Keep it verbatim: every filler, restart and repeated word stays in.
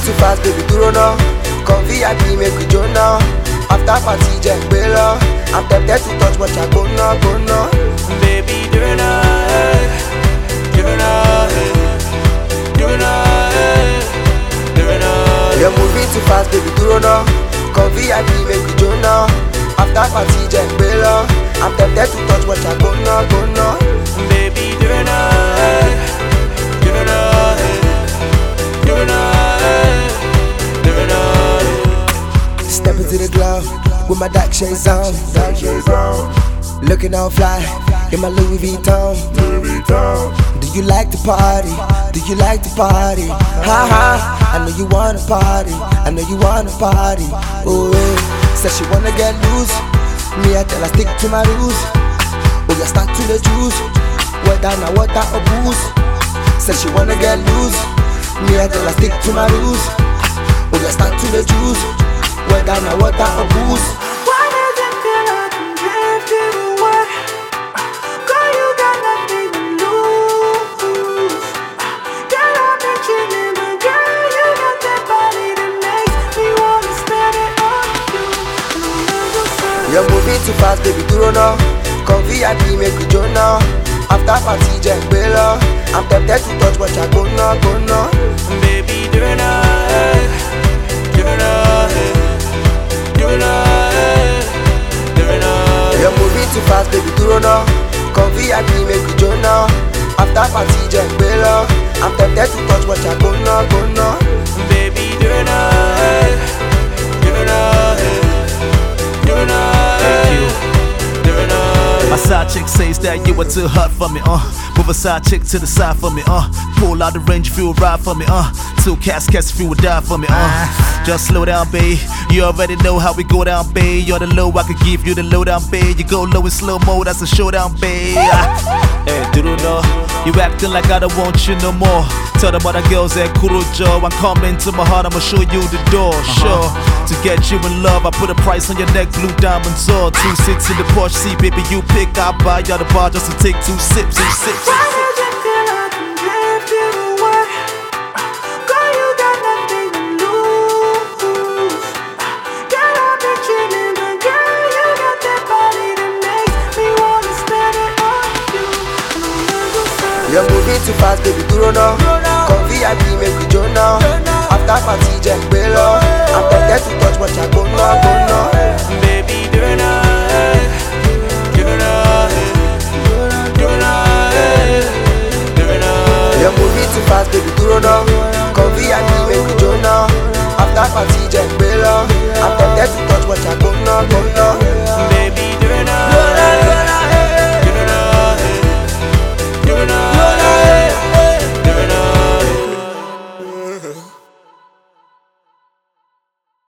too fast, baby, duro now. Come V I P, make we join now. After party, jet bella. I'm tempted to touch, but I go now, go now. Baby, do it now, do it now, do it now, do it now. You're moving too fast, baby, duro now. Come V I P, make we join now. After party, jet bella. I'm tempted to touch, but I go now, go now. Baby, do it now, do it now, do it now, do it now. Step into the club with my dark shades on, dark shades on. Looking all fly in my Louis Vuitton. Louis Vuitton. Do you like to party? Do you like to party? Ha ha! I know you wanna party. I know you wanna party. Oh yeah. Said she wanna get loose. Me I tell her stick to my rules. Oh yeah, start to the juice. Whether na water or booze. Said she wanna get loose. Me I tell her stick to my rules. Oh yeah, start to the juice. Whether na water or booze. Why does it feel like I'm drifting away? Girl, you got nothing to lose. Girl, I've been chilling, but girl, you got that body that makes me wanna spend it on you. You're moving too fast, baby, duro now. Come V I P, make we join now. After party, jet bella. I'm tempted to touch, but I go now, go now. Baby, do it now, do it now, do it now, do it now. You're moving too fast, baby, duro now. Come V I P, make we join now. After party, jet bella. I'm tempted to touch, but I go now, go now. Baby, do it now, do it now, do it now, do it now. My side chick says that you were too hot for me, uh Move a side chick to the side for me, uh Pull out the range, if you would ride for me, uh Two cats, cats, if you would die for me, uh Just slow down, babe. You already know how we go down, babe. You're the low, I could give you the low down, babe. You go low in slow mo, that's a showdown, babe. Hey, do you know? You acting like I don't want you no more. Tell them other girls at Kurojo, I'm coming to my heart, I'ma show you the door, sure. To get you in love, I put a price on your neck, blue diamonds or two six in the Porsche seat, baby, you pick, I'll buy you the bar just to take two sips and sips. Why does it feel like I'm drifting away? Girl, you got nothing to lose. Girl, I've been chilling, but girl, you got that body that makes me wanna spend it on you. You're moving too fast, baby, duro now. Come V I P, make we join now. After party, jet bella. I'm tempted to touch, but I go now, go now. Baby, do it now, do it now, do it now, do it now. You're moving too fast, baby, duro now. Come V I P, make we join now. After party, jet bella. I'm tempted to touch, but I go now, go now.